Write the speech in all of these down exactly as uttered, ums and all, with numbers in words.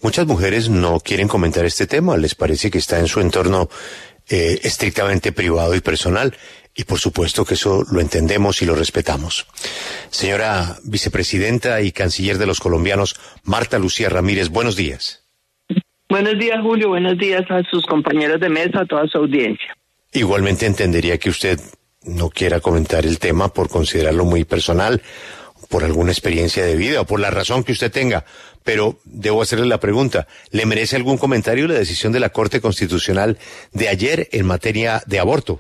Muchas mujeres no quieren comentar este tema, les parece que está en su entorno eh, estrictamente privado y personal, y por supuesto que eso lo entendemos y lo respetamos. Señora vicepresidenta y canciller de los colombianos, Marta Lucía Ramírez, buenos días. Buenos días, Julio, buenos días a sus compañeros de mesa, a toda su audiencia. Igualmente entendería que usted no quiera comentar el tema por considerarlo muy personal, por alguna experiencia de vida o por la razón que usted tenga, pero debo hacerle la pregunta, ¿le merece algún comentario la decisión de la Corte Constitucional de ayer en materia de aborto?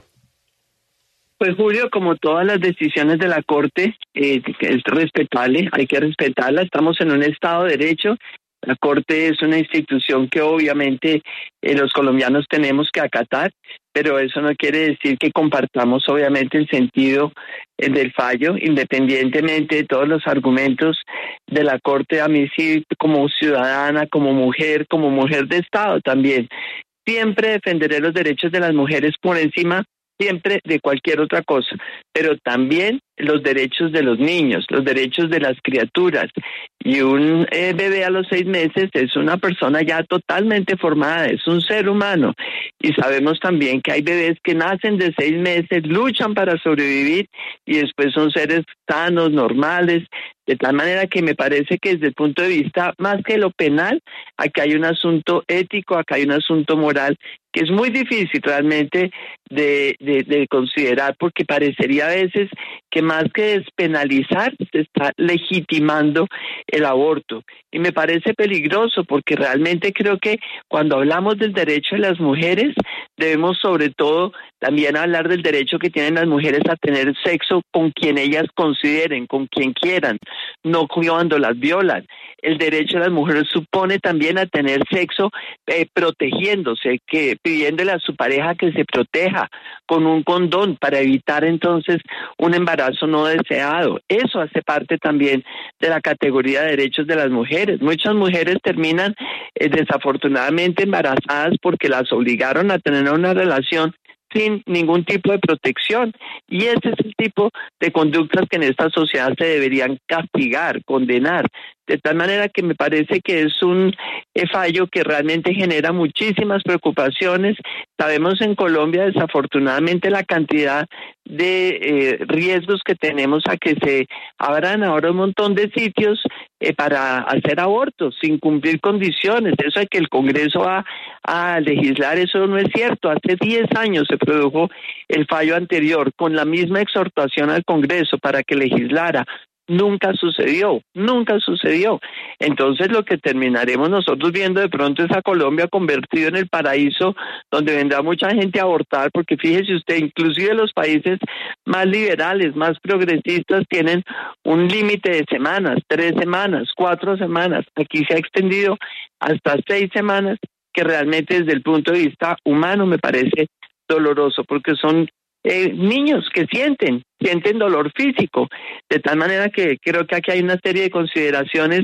Pues Julio, como todas las decisiones de la Corte, eh, es respetable, hay que respetarla, estamos en un Estado de Derecho. La Corte es una institución que obviamente eh, los colombianos tenemos que acatar, pero eso no quiere decir que compartamos obviamente el sentido eh, del fallo, independientemente de todos los argumentos de la Corte. A mí sí, como ciudadana, como mujer, como mujer de Estado también, siempre defenderé los derechos de las mujeres por encima siempre de cualquier otra cosa, pero también los derechos de los niños, los derechos de las criaturas. Y un eh, bebé a los seis meses es una persona ya totalmente formada, es un ser humano. Y sabemos también que hay bebés que nacen de seis meses, luchan para sobrevivir y después son seres sanos, normales. De tal manera que me parece que desde el punto de vista más que lo penal, acá hay un asunto ético, acá hay un asunto moral que es muy difícil realmente de, de, de considerar, porque parecería a veces que más que despenalizar se está legitimando el aborto. Y me parece peligroso porque realmente creo que cuando hablamos del derecho de las mujeres debemos sobre todo también hablar del derecho que tienen las mujeres a tener sexo con quien ellas consideren, con quien quieran, no cuando las violan. El derecho de las mujeres supone también a tener sexo eh, protegiéndose, que pidiéndole a su pareja que se proteja con un condón para evitar entonces un embarazo no deseado. Eso hace parte también de la categoría de derechos de las mujeres. Muchas mujeres terminan eh, desafortunadamente embarazadas porque las obligaron a tener una relación sin ningún tipo de protección, y ese es el tipo de conductas que en esta sociedad se deberían castigar, condenar, de tal manera que me parece que es un eh, fallo que realmente genera muchísimas preocupaciones. Sabemos en Colombia desafortunadamente la cantidad de eh, riesgos que tenemos a que se abran ahora un montón de sitios eh, para hacer abortos sin cumplir condiciones. Eso de que el Congreso va a legislar, eso no es cierto. Hace diez años se produjo el fallo anterior con la misma exhortación al Congreso para que legislara. Nunca sucedió, nunca sucedió. Entonces lo que terminaremos nosotros viendo de pronto es a Colombia convertido en el paraíso donde vendrá mucha gente a abortar, porque fíjese usted, inclusive los países más liberales, más progresistas tienen un límite de semanas, tres semanas, cuatro semanas. Aquí se ha extendido hasta seis semanas, que realmente desde el punto de vista humano me parece doloroso, porque son Eh, niños que sienten, sienten dolor físico, de tal manera que creo que aquí hay una serie de consideraciones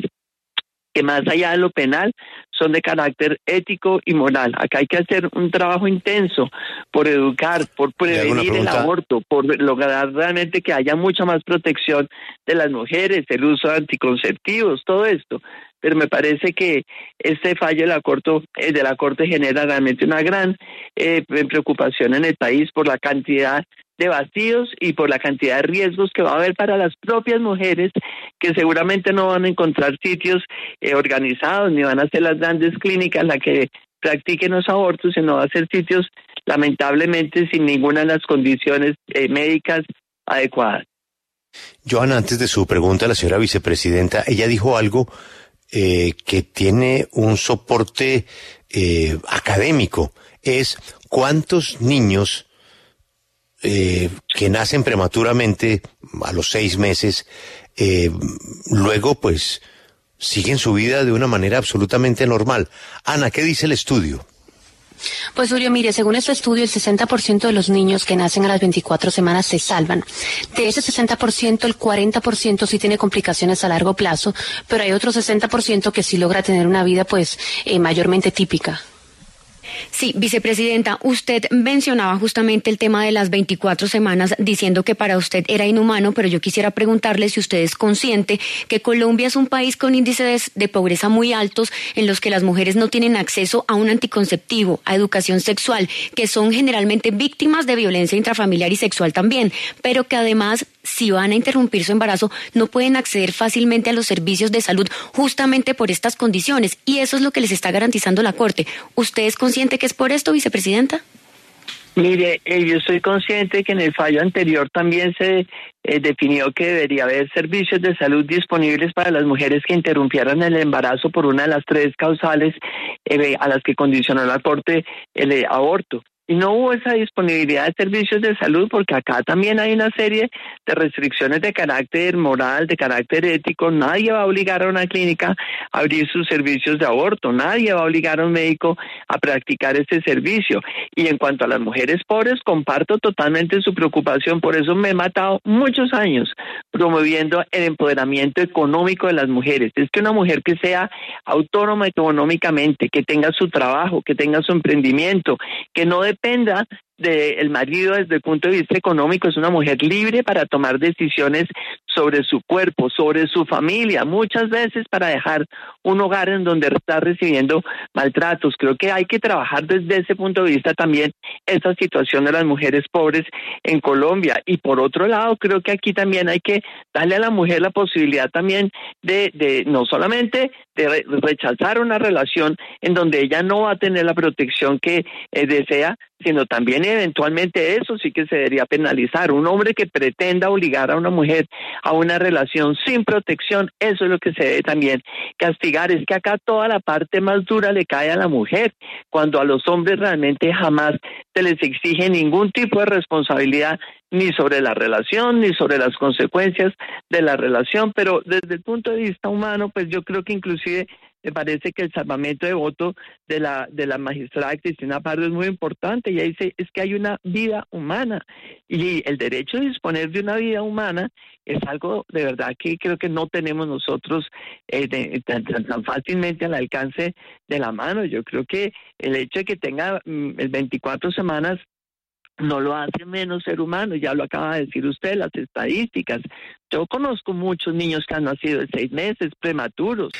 que más allá de lo penal son de carácter ético y moral. Acá hay que hacer un trabajo intenso por educar, por prevenir el aborto, por lograr realmente que haya mucha más protección de las mujeres, el uso de anticonceptivos, todo esto. Pero me parece que este fallo de la Corte, eh, de la Corte genera realmente una gran eh, preocupación en el país por la cantidad de vacíos y por la cantidad de riesgos que va a haber para las propias mujeres, que seguramente no van a encontrar sitios eh, organizados, ni van a ser las grandes clínicas las que practiquen los abortos, sino va a ser sitios lamentablemente sin ninguna de las condiciones eh, médicas adecuadas. Johanna, antes de su pregunta a la señora vicepresidenta, ella dijo algo eh, que tiene un soporte eh, académico, es cuántos niños Eh, que nacen prematuramente a los seis meses, eh, luego pues siguen su vida de una manera absolutamente normal. Ana, ¿qué dice el estudio? Pues Julio, mire, según este estudio, el sesenta por ciento de los niños que nacen a las veinticuatro semanas se salvan. De ese sesenta por ciento, el cuarenta por ciento sí tiene complicaciones a largo plazo, pero hay otro sesenta por ciento que sí logra tener una vida pues eh, mayormente típica. Sí, vicepresidenta, usted mencionaba justamente el tema de las veinticuatro semanas diciendo que para usted era inhumano, pero yo quisiera preguntarle si usted es consciente que Colombia es un país con índices de pobreza muy altos en los que las mujeres no tienen acceso a un anticonceptivo, a educación sexual, que son generalmente víctimas de violencia intrafamiliar y sexual también, pero que además, si van a interrumpir su embarazo, no pueden acceder fácilmente a los servicios de salud justamente por estas condiciones, y eso es lo que les está garantizando la Corte. ¿Usted es consciente que es por esto, vicepresidenta? Mire, eh, yo soy consciente que en el fallo anterior también se eh, definió que debería haber servicios de salud disponibles para las mujeres que interrumpieran el embarazo por una de las tres causales eh, a las que condicionó la Corte el eh, aborto. Y no hubo esa disponibilidad de servicios de salud porque acá también hay una serie de restricciones de carácter moral, de carácter ético. Nadie va a obligar a una clínica a abrir sus servicios de aborto. Nadie va a obligar a un médico a practicar ese servicio. Y en cuanto a las mujeres pobres, comparto totalmente su preocupación. Por eso me he matado muchos años promoviendo el empoderamiento económico de las mujeres. Es que una mujer que sea autónoma económicamente, que tenga su trabajo, que tenga su emprendimiento, que no dependa dependa del marido desde el punto de vista económico, es una mujer libre para tomar decisiones sobre su cuerpo, sobre su familia, muchas veces para dejar un hogar en donde está recibiendo maltratos. Creo que hay que trabajar desde ese punto de vista también esta situación de las mujeres pobres en Colombia. Y por otro lado, creo que aquí también hay que darle a la mujer la posibilidad también de, de no solamente de rechazar una relación en donde ella no va a tener la protección que eh, desea, sino también eventualmente eso sí que se debería penalizar. Un hombre que pretenda obligar a una mujer a una relación sin protección, eso es lo que se debe también castigar. Es que acá toda la parte más dura le cae a la mujer, cuando a los hombres realmente jamás se les exige ningún tipo de responsabilidad ni sobre la relación, ni sobre las consecuencias de la relación. Pero desde el punto de vista humano, pues yo creo que inclusive me parece que el salvamento de voto de la de la magistrada Cristina Pardo es muy importante. Ella dice, es que hay una vida humana, y el derecho de disponer de una vida humana es algo de verdad que creo que no tenemos nosotros eh, de, tan, tan, tan fácilmente al alcance de la mano. Yo creo que el hecho de que tenga mm, veinticuatro semanas no lo hace menos ser humano, ya lo acaba de decir usted, las estadísticas. Yo conozco muchos niños que han nacido de seis meses, prematuros.